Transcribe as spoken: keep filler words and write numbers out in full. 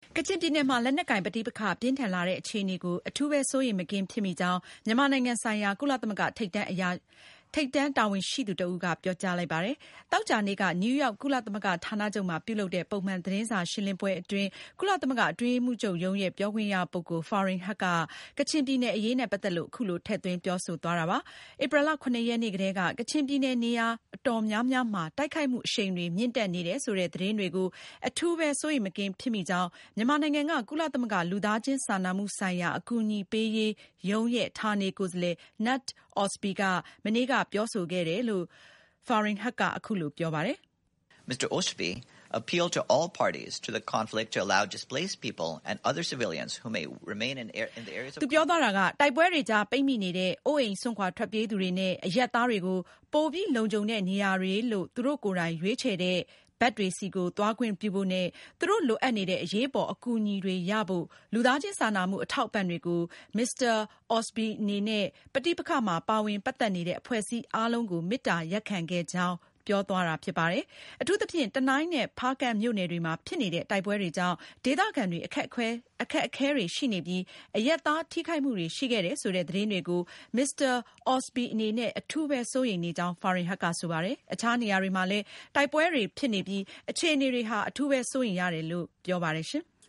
ကချင်ပြည်နယ်မှာလက်နက်ကိုင်ပဋိပက္ခပြင်းထန်လာတဲ့အခြေအနေကိုအထူးပဲစိုးရိမ်မကင်းဖြစ်မိကြောင်းမြန်မာနိုင်ငံဆိုင်ရာကုလသမဂ္ဂထိပ်တန်းအရာထိပ်တန်းတာဝန်ရှိသူတဦးကပြောကြားလိုက်ပါတယ်။သောကြာနေ့ကနယူးယောက်ကုလသမဂ္ဂဌာနချုပ်မှာပြုလုပ်တဲ့ပုံမှန်သတင်းစာရှင်းလင်းပွဲအတွင်းကုလသမဂ္ဂအတွင်းရေးမှူးချုပ်ရုံးရဲ့ပြောခွင့်ရပုဂ္ဂိုလ် Farhan Haq ကကချင်ပြည်နယ်အရေးနဲ့ပတ်သက်လို့အခုလိုထည့်သွင်းပြောဆိုသွားတာပါ။ဧပြီလ ခုနှစ်ရက်နေ့ကတည်းကကချင်ပြည်နယ်နေရာအတော်များများမှာတိုက်ခိုက်မှုအရှိန်တွေမြင့်တက်နေတယ်ဆိုတဲ့သတင်းတွေကိုအထူးပဲစိုးရိမ်မကင်းဖြစ်မိကြောင်းမြန်မာနိုင်ငံကကုလသမဂ္ဂလူသားချင်းစာနာမှုဆိုင်ရာအကူအညီပေးရေးရုံးရဲ့ဌာနေကိုယ်စားလှယ် Knut Ostby ကမနေ့ကပြောဆိုခဲ့တယ်လို့ Farhan Haq ကအခုလိုပြောပါတယ်။ Mister Ostby appealed to all parties to the conflict to allow displaced people and other civilians who may remain in, in the areas of သူပြောသွားတာကတိုက်ပွဲတွေကြားပိတ်မိနေတဲ့အိုးအိမ်စွန့်ခွာထွက်ပြေးသူတွေနဲ့အရပ်သားတွေကိုပိုပြီးလုံခြုံတဲ့နေရာတွေလို့သူတို့ကိုယ်တိုင်ရွေးချယ်တဲ့ဘက်တွေစီကိုသွားခွင့်ပြုဖို့နဲ့သူတို့လိုအပ်နေတဲ့အရေးပေါ်အကူအညီတွေရဖို့လူသားချင်းစာနာမှုအထောက်အပံ့တွေကို Mister Ostby အနေနဲ့ပဋိပက္ခမှာပါဝင်ပတ်သက်နေတဲ့အဖွဲ့အစည်းအားလုံးကိုမေတ္တာရပ်ခံခဲ့ကြောင်းပြောသွားတာဖြစ်ပါတယ်။အထူးသဖြင့်တနိုင်းနဲ့ဖားကန့်မြို့နယ်တွေမှာဖြစ်နေတဲ့တိုက်ပွဲတွေကြောင့်ဒေသခံတွေအခက်အခဲအခက်အခဲတွေရှိနေပြီးအရပ်သားထိခိုက်မှုတွေရှိခဲ့တယ်ဆိုတဲ့သတင်းတွေကို Mister Ostby အနေနဲ့အထူးပဲစိုးရိမ်နေကြောင်း Farhan Haq ကဆိုပါတယ်။အခြားနေရာတွေမှာလည်းတိုက်ပွဲတွေဖြစ်နေပြီးအခြေအနေတွေဟာအထူးပဲစိုးရိမ်ရတယ်လို့ပြောပါတယ်ရှင်။